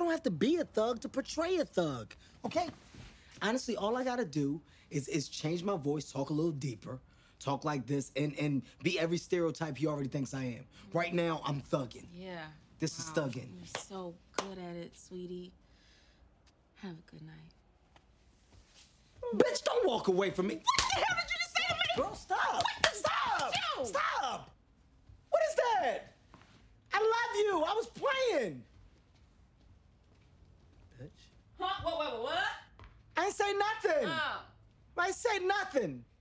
don't have to be a thug to portray a thug, okay? Honestly, all I gotta do is change my voice, talk a little deeper, talk like this, and be every stereotype he already thinks I am. Right now, I'm thugging. Yeah. This is thugging. You're so good at it, sweetie. Have a good night. Bitch, don't walk away from me. What the hell did you just say to me? Girl, stop. Stop. You? Stop. What is that? I love you. I was playing. Bitch. Huh? What? I ain't say nothing. I ain't say nothing.